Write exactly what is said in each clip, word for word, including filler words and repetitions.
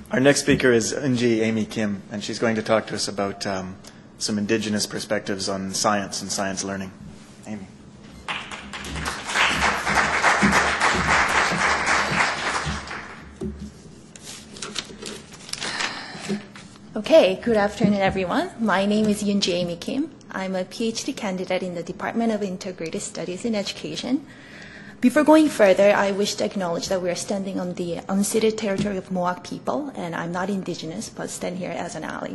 Our next speaker is Eunji Amy Kim, and she's going to talk to us about um, some indigenous perspectives on science and science learning. Amy. Okay, good afternoon, everyone. My name is Eunji Amy Kim. I'm a PhD candidate in the Department of Integrated Studies in Education. Before going further, I wish to acknowledge that we are standing on the unceded territory of Mohawk people, and I'm not indigenous, but stand here as an ally.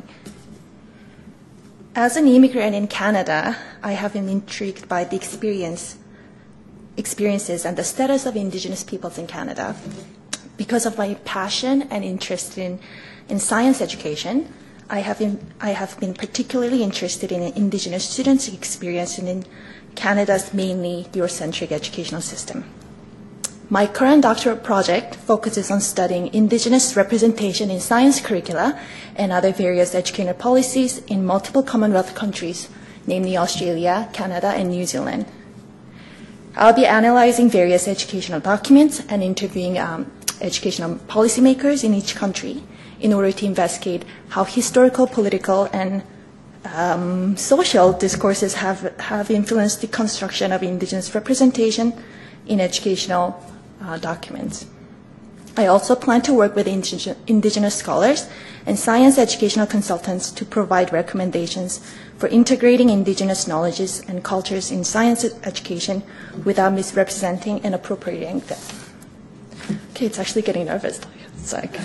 As an immigrant in Canada, I have been intrigued by the experience, experiences and the status of indigenous peoples in Canada. Because of my passion and interest in, in science education, I have, been, I have been particularly interested in indigenous students' experience in Canada's mainly Eurocentric educational system. My current doctoral project focuses on studying indigenous representation in science curricula and other various educational policies in multiple Commonwealth countries, namely Australia, Canada, and New Zealand. I'll be analyzing various educational documents and interviewing um, educational policymakers in each country in order to investigate how historical, political, and Um, social discourses have, have influenced the construction of indigenous representation in educational uh, documents. I also plan to work with indig indigenous scholars and science educational consultants to provide recommendations for integrating indigenous knowledges and cultures in science education without misrepresenting and appropriating them. Okay, it's actually getting nervous. It's like,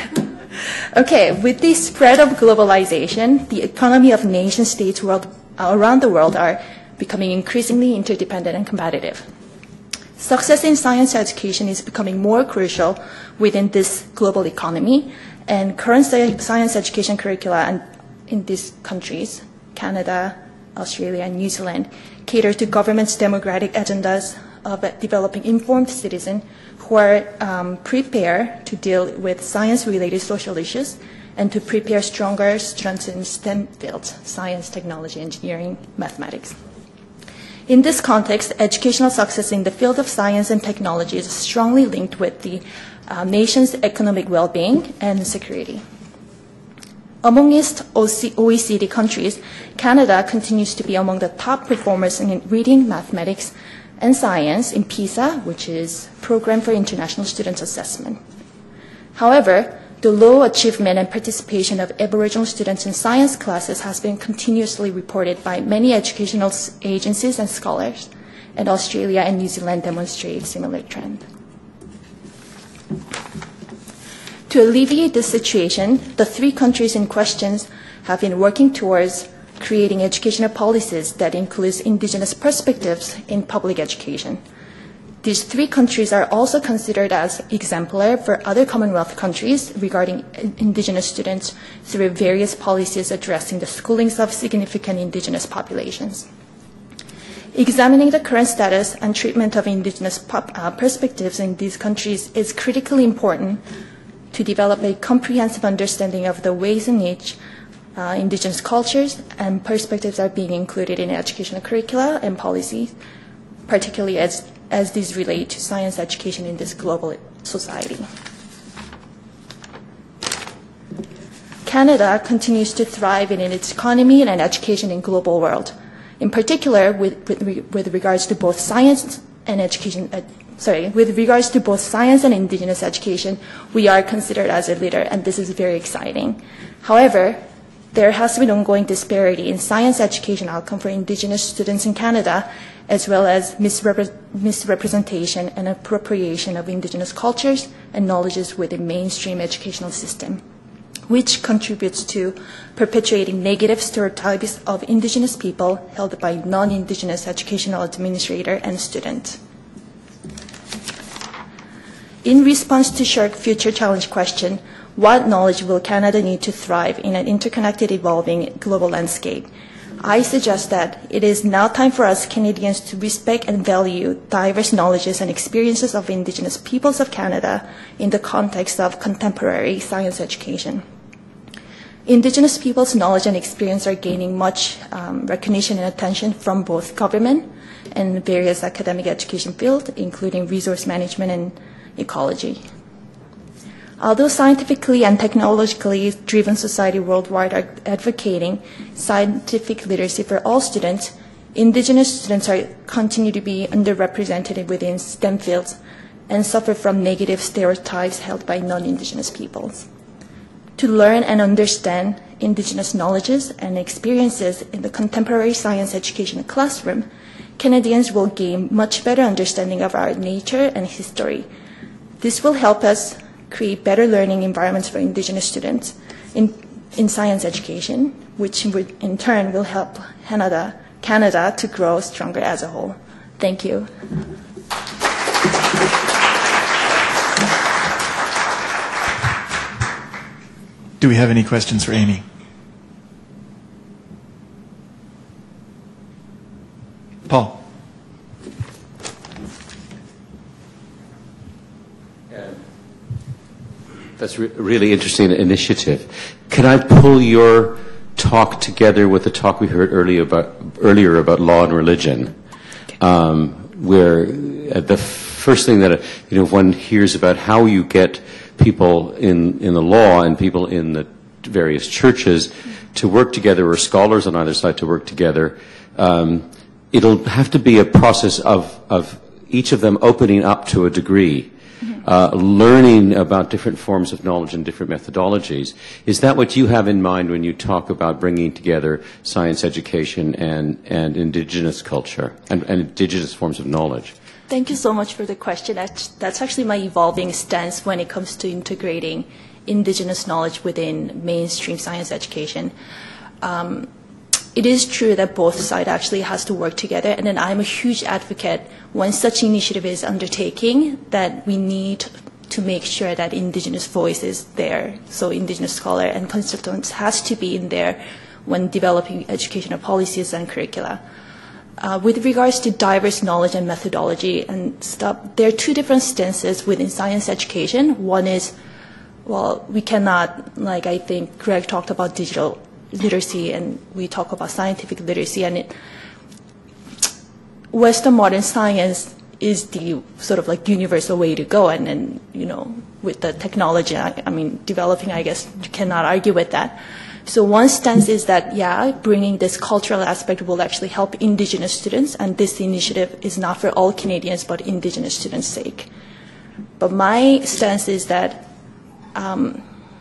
okay, with the spread of globalization, the economy of nation-states world, uh, around the world are becoming increasingly interdependent and competitive. Success in science education is becoming more crucial within this global economy, and current science education curricula and in these countries, Canada, Australia, and New Zealand, cater to government's democratic agendas of developing informed citizens who are um, prepared to deal with science-related social issues and to prepare stronger students in STEM fields, science, technology, engineering, mathematics. In this context, educational success in the field of science and technology is strongly linked with the uh, nation's economic well-being and security. Amongst O E C D countries, Canada continues to be among the top performers in reading, mathematics, and science in PISA, which is Program for International Students Assessment. However, the low achievement and participation of Aboriginal students in science classes has been continuously reported by many educational agencies and scholars, and Australia and New Zealand demonstrate a similar trend. To alleviate this situation, the three countries in question have been working towards creating educational policies that includes indigenous perspectives in public education. These three countries are also considered as exemplar for other Commonwealth countries regarding indigenous students through various policies addressing the schoolings of significant indigenous populations. Examining the current status and treatment of indigenous pop, uh, perspectives in these countries is critically important to develop a comprehensive understanding of the ways in which Uh, indigenous cultures and perspectives are being included in educational curricula and policies, particularly as, as these relate to science education in this global society. Canada continues to thrive in its economy and education in global world. In particular, with, with, with regards to both science and education, uh, sorry, with regards to both science and indigenous education, we are considered as a leader, and this is very exciting. However, there has been ongoing disparity in science education outcome for indigenous students in Canada, as well as misrepre misrepresentation and appropriation of indigenous cultures and knowledges within mainstream educational system, which contributes to perpetuating negative stereotypes of indigenous people held by non-indigenous educational administrator and student. In response to Shark Future Challenge question, what knowledge will Canada need to thrive in an interconnected, evolving global landscape? I suggest that it is now time for us Canadians to respect and value diverse knowledges and experiences of Indigenous peoples of Canada in the context of contemporary science education. Indigenous peoples' knowledge and experience are gaining much um, recognition and attention from both government and various academic education fields, including resource management and ecology. Although scientifically and technologically driven society worldwide are advocating scientific literacy for all students, indigenous students are continue to be underrepresented within STEM fields and suffer from negative stereotypes held by non-indigenous peoples. To learn and understand indigenous knowledges and experiences in the contemporary science education classroom, Canadians will gain much better understanding of our nature and history. This will help us create better learning environments for indigenous students in, in science education, which in turn will help Canada, Canada to grow stronger as a whole. Thank you. Do we have any questions for Amy? Paul. That's a re really interesting initiative. Can I pull your talk together with the talk we heard earlier about, earlier about law and religion, um, where uh, the first thing that uh, you know one hears about how you get people in in the law and people in the various churches to work together, or scholars on either side to work together. Um, it'll have to be a process of of each of them opening up to a degree. Uh, learning about different forms of knowledge and different methodologies. Is that what you have in mind when you talk about bringing together science education and, and indigenous culture and, and indigenous forms of knowledge? Thank you so much for the question. That's, that's actually my evolving stance when it comes to integrating indigenous knowledge within mainstream science education. Um, It is true that both sides actually has to work together, and then I'm a huge advocate when such initiative is undertaking that we need to make sure that indigenous voice is there. So indigenous scholar and consultants has to be in there when developing educational policies and curricula. Uh, with regards to diverse knowledge and methodology and stuff, there are two different stances within science education. One is, well, we cannot, like I think Greg talked about digital literacy, and we talk about scientific literacy, and it, Western modern science is the sort of like universal way to go, and then, you know, with the technology, I, I mean, developing, I guess you cannot argue with that. So one stance is that, yeah, bringing this cultural aspect will actually help indigenous students, and this initiative is not for all Canadians, but indigenous students' sake. But my stance is that um,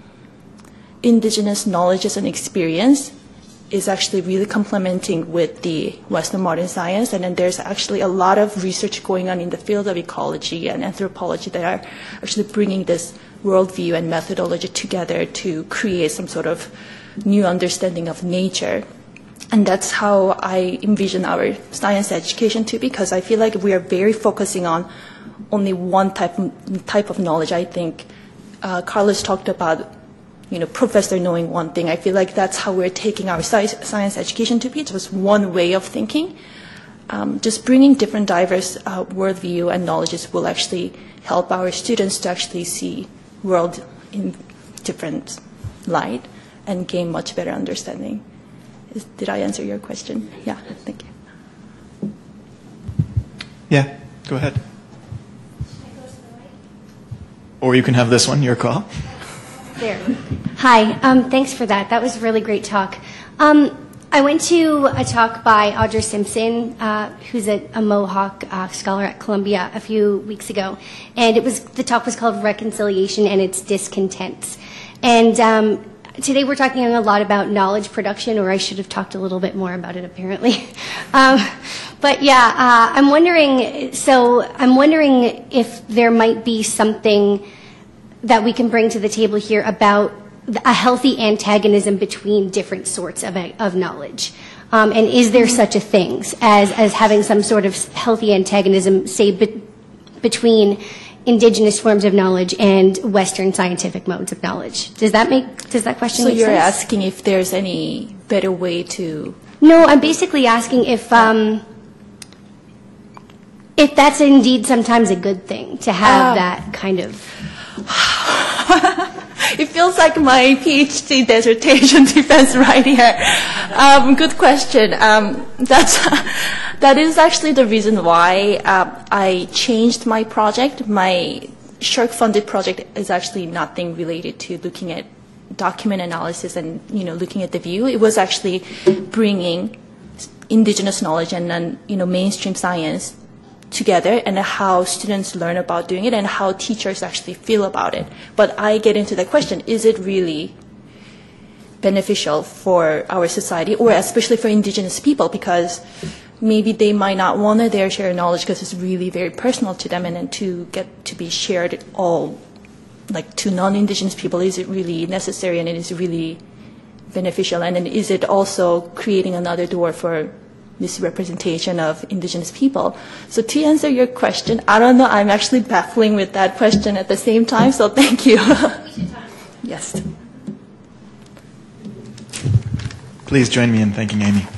indigenous knowledge and experience is actually really complementing with the Western modern science, and then there's actually a lot of research going on in the field of ecology and anthropology that are actually bringing this worldview and methodology together to create some sort of new understanding of nature. And that's how I envision our science education to be, because I feel like we are very focusing on only one type, type of knowledge. I think uh, Carlos talked about, you know, professor knowing one thing. I feel like that's how we're taking our science, science education to be. It's just one way of thinking. Um, just bringing different diverse uh, worldview and knowledges will actually help our students to actually see world in different light and gain much better understanding. Is, did I answer your question? Yeah, thank you. Yeah, go ahead. Or you can have this one, your call. There. Hi, um, thanks for that. That was a really great talk. Um, I went to a talk by Audra Simpson, uh, who's a, a Mohawk uh, scholar at Columbia, a few weeks ago, and it was the talk was called "Reconciliation and Its Discontents." And um, today we're talking a lot about knowledge production, or I should have talked a little bit more about it, apparently. um, but yeah, uh, I'm wondering. So I'm wondering if there might be something that we can bring to the table here about a healthy antagonism between different sorts of, of knowledge. Um, and is there such a thing as, as having some sort of healthy antagonism, say, be, between indigenous forms of knowledge and Western scientific modes of knowledge? Does that make, does that question so make sense? So you're sense? asking if there's any better way to... No, I'm basically asking if, um, if that's indeed sometimes a good thing, to have um, that kind of... It feels like my PhD dissertation defense right here. Um, good question. Um, that's that is actually the reason why uh, I changed my project. My Shark-funded project is actually nothing related to looking at document analysis and, you know, looking at the view. It was actually bringing indigenous knowledge and then, you know, mainstream science together, and how students learn about doing it and how teachers actually feel about it. But I get into the question, is it really beneficial for our society, or especially for indigenous people, because maybe they might not want to dare share knowledge because it's really very personal to them, and then to get to be shared all, like to non-indigenous people, is it really necessary and it is really beneficial? And then is it also creating another door for misrepresentation of indigenous people? So to answer your question, I don't know, I'm actually baffling with that question at the same time, so thank you. Yes. Please join me in thanking Amy.